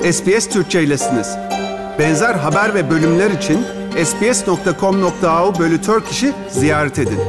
SBS Türkçe'ylesiniz. Benzer haber ve bölümler için sbs.com.au/Turkish'i ziyaret edin.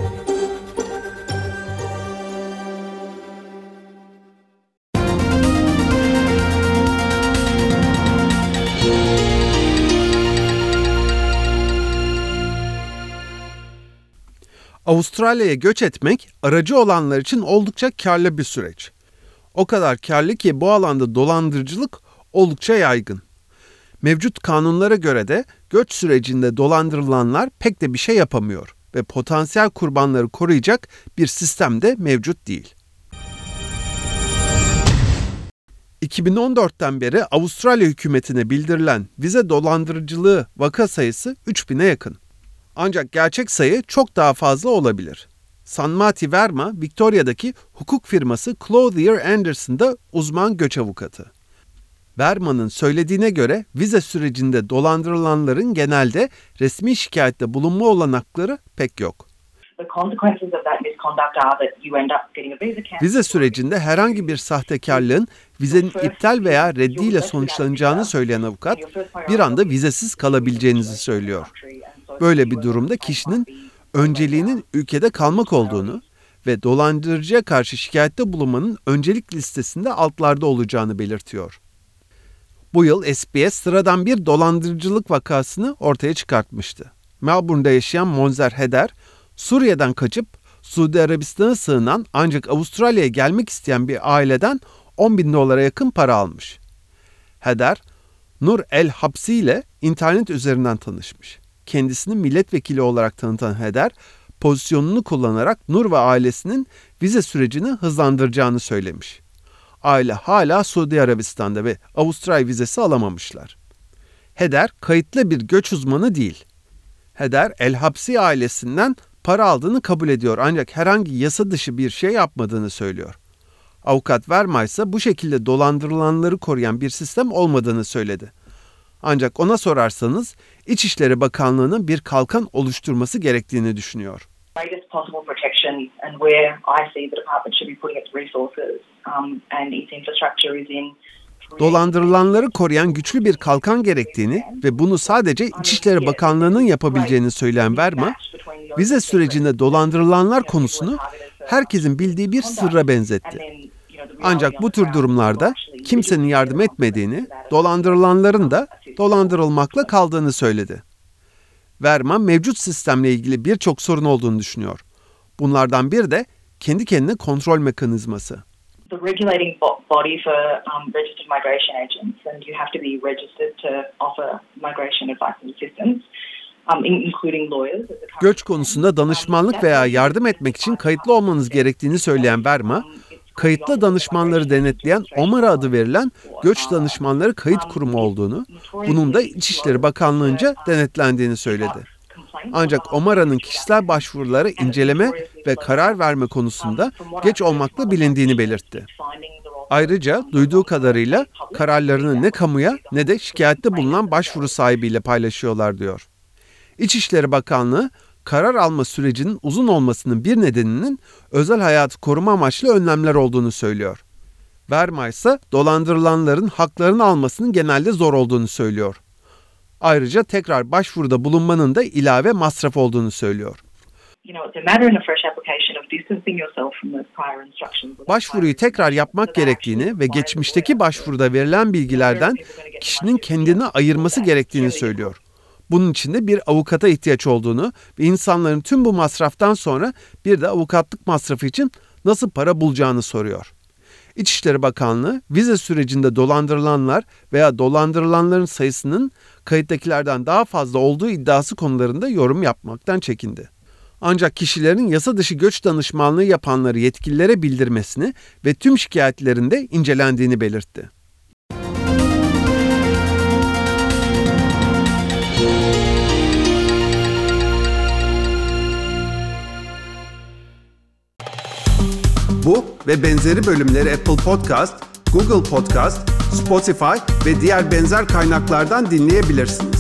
Avustralya'ya göç etmek aracı olanlar için oldukça karlı bir süreç. O kadar karlı ki bu alanda dolandırıcılık oldukça yaygın. Mevcut kanunlara göre de göç sürecinde dolandırılanlar pek de bir şey yapamıyor ve potansiyel kurbanları koruyacak bir sistem de mevcut değil. 2014'ten beri Avustralya hükümetine bildirilen vize dolandırıcılığı vaka sayısı 3000'e yakın. Ancak gerçek sayı çok daha fazla olabilir. Sanmati Verma, Victoria'daki hukuk firması Clothier Anderson'da uzman göç avukatı. Verma'nın söylediğine göre vize sürecinde dolandırılanların genelde resmi şikayette bulunma olanakları pek yok. Vize sürecinde herhangi bir sahtekarlığın vizenin iptal veya reddiyle sonuçlanacağını söyleyen avukat, bir anda vizesiz kalabileceğinizi söylüyor. Böyle bir durumda kişinin önceliğinin ülkede kalmak olduğunu ve dolandırıcıya karşı şikayette bulunmanın öncelik listesinde altlarda olacağını belirtiyor. Bu yıl SBS sıradan bir dolandırıcılık vakasını ortaya çıkartmıştı. Melbourne'da yaşayan Monzer Heder, Suriye'den kaçıp Suudi Arabistan'a sığınan ancak Avustralya'ya gelmek isteyen bir aileden $10,000 yakın para almış. Heder, Nur El Habsi ile internet üzerinden tanışmış. Kendisini milletvekili olarak tanıtan Heder, pozisyonunu kullanarak Nur ve ailesinin vize sürecini hızlandıracağını söylemiş. Aile hala Suudi Arabistan'da ve Avustralya vizesi alamamışlar. Heder, kayıtlı bir göç uzmanı değil. Heder, El Habsi ailesinden para aldığını kabul ediyor ancak herhangi yasa dışı bir şey yapmadığını söylüyor. Avukat Verma ise bu şekilde dolandırılanları koruyan bir sistem olmadığını söyledi. Ancak ona sorarsanız İçişleri Bakanlığı'nın bir kalkan oluşturması gerektiğini düşünüyor. Dolandırılanları koruyan güçlü bir kalkan gerektiğini ve bunu sadece İçişleri Bakanlığı'nın yapabileceğini söyleyen Verma, vize sürecinde dolandırılanlar konusunu herkesin bildiği bir sırra benzetti. Ancak bu tür durumlarda kimsenin yardım etmediğini, dolandırılanların da dolandırılmakla kaldığını söyledi. Verma, mevcut sistemle ilgili birçok sorun olduğunu düşünüyor. Bunlardan biri de kendi kendine kontrol mekanizması. Göç konusunda danışmanlık veya yardım etmek için kayıtlı olmanız gerektiğini söyleyen Verma, kayıtlı danışmanları denetleyen OMARA adı verilen Göç Danışmanları Kayıt Kurumu olduğunu, bunun da İçişleri Bakanlığı'nca denetlendiğini söyledi. Ancak OMARA'nın kişisel başvuruları inceleme ve karar verme konusunda geç olmakla bilindiğini belirtti. Ayrıca duyduğu kadarıyla kararlarını ne kamuya ne de şikayette bulunan başvuru sahibiyle paylaşıyorlar diyor. İçişleri Bakanlığı, karar alma sürecinin uzun olmasının bir nedeninin özel hayatı koruma amaçlı önlemler olduğunu söylüyor. Verma ise dolandırılanların haklarını almasının genelde zor olduğunu söylüyor. Ayrıca tekrar başvuruda bulunmanın da ilave masraf olduğunu söylüyor. Başvuruyu tekrar yapmak gerektiğini ve geçmişteki başvuruda verilen bilgilerden kişinin kendini ayırması gerektiğini söylüyor. Bunun için de bir avukata ihtiyaç olduğunu ve insanların tüm bu masraftan sonra bir de avukatlık masrafı için nasıl para bulacağını soruyor. İçişleri Bakanlığı, vize sürecinde dolandırılanlar veya dolandırılanların sayısının kayıttakilerden daha fazla olduğu iddiası konularında yorum yapmaktan çekindi. Ancak kişilerin yasa dışı göç danışmanlığı yapanları yetkililere bildirmesini ve tüm şikayetlerin de incelendiğini belirtti. Bu ve benzeri bölümleri Apple Podcast, Google Podcast, Spotify ve diğer benzer kaynaklardan dinleyebilirsiniz.